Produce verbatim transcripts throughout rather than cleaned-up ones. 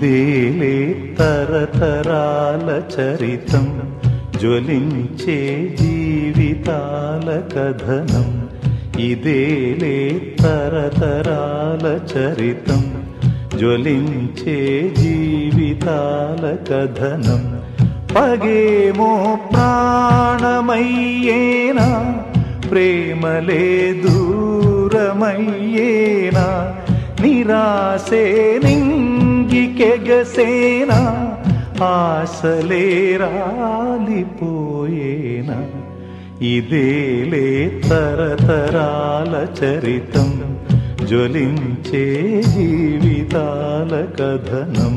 ఇదేలే తరతరాల చరితం, జ్వలించే జీవితాల కథనం. ఇదేలే తరతరాల చరితం, జ్వలించే జీవితాల కథనం. పగేమో ప్రాణమయ్యేనా, ప్రేమలే దూరమయ్యేనా, నిరాశే నింగికెగసేనా, ఆశలే రాలిపోయేనా. ఇదేలే తరతరాల చరితం, జ్వలించే జీవితాల కథనం.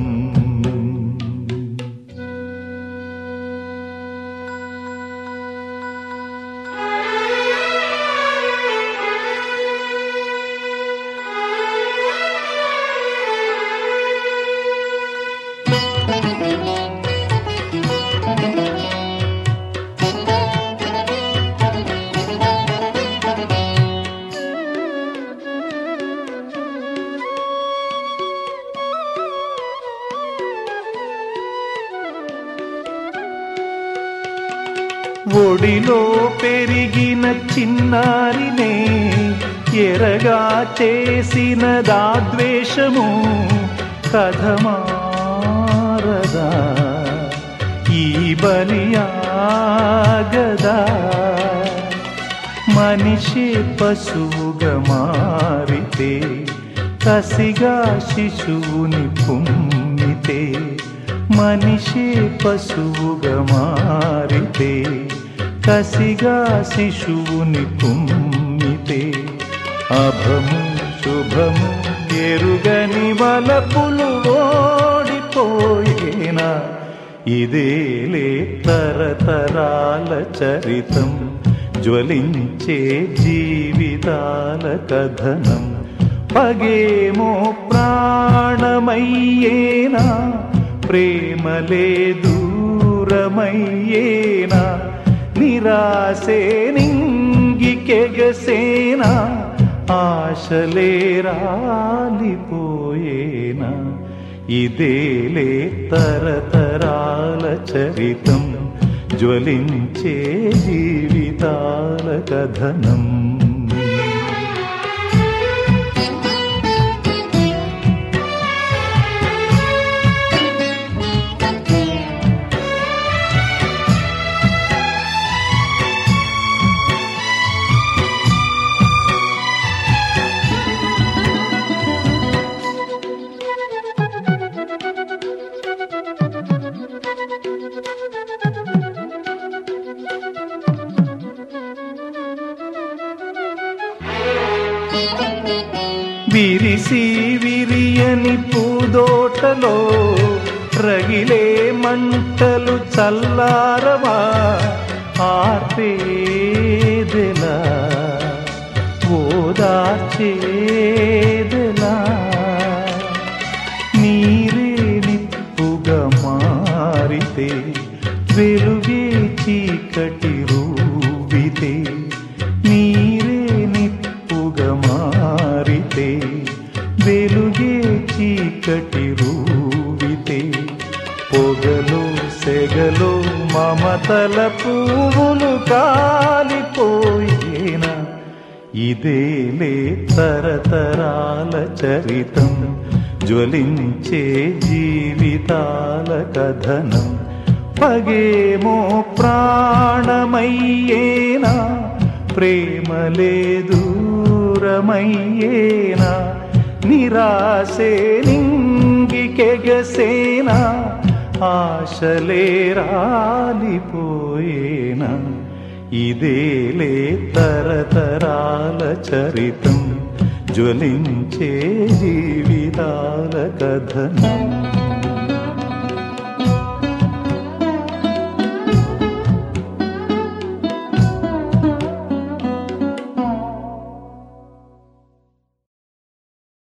ఒడిలో పెరిగిన చిన్నారినే ఎరగా చేసిన దాద్వేషము కథమారదా, ఈ బలియాగదా. మనిషి పశువుగా మారితే, కసిగా శిశువుని కుమ్మితే. మనిషి పశువుగా మారితే, కసిగా శిశువుని కుమ్మితే. అభము శుభము ఎరుగని వలపులు ఓడిపోయేనా. ఇదేలే తరతరాల చరితం, జ్వలించే జీవితాల కథనం. పగేమో ప్రాణమయ్యేనా, ప్రేమలే దూరమయ్యేనా, నిరాశే నింగికెగసేనా, ఆశలే రాలిపోయేనా. ఇదేలే తరతరాల చరితం, జ్వలించే జీవితాల కథనం. విరిసి విరియని పూదోటలో రగిలే మంటలు చల్లారవా, ఆర్పేదెలా ఓదార్చేదెలా. నీరే నిప్పుగా మారితే, వెలుగే చీకటి రూపితే. నీరే నిప్పుగా మారితే, వెలుగే చీకటి రూపితే. పొగలో సెగలో మమతల పువ్వులు కాలిపోయేనా. ఇదేలే తరతరాల చరితం, జ్వలించే జీవితాల కథనం. పగేమో ప్రాణమయ్యేనా, ప్రేమలే దూరమయ్యేనా, నిరాశే నింగికెగసేనా, ఆశలే రాలిపోయేనా. ఇదేలే తరతరాల చరితం, జ్వలించే జీవితాల కథనం.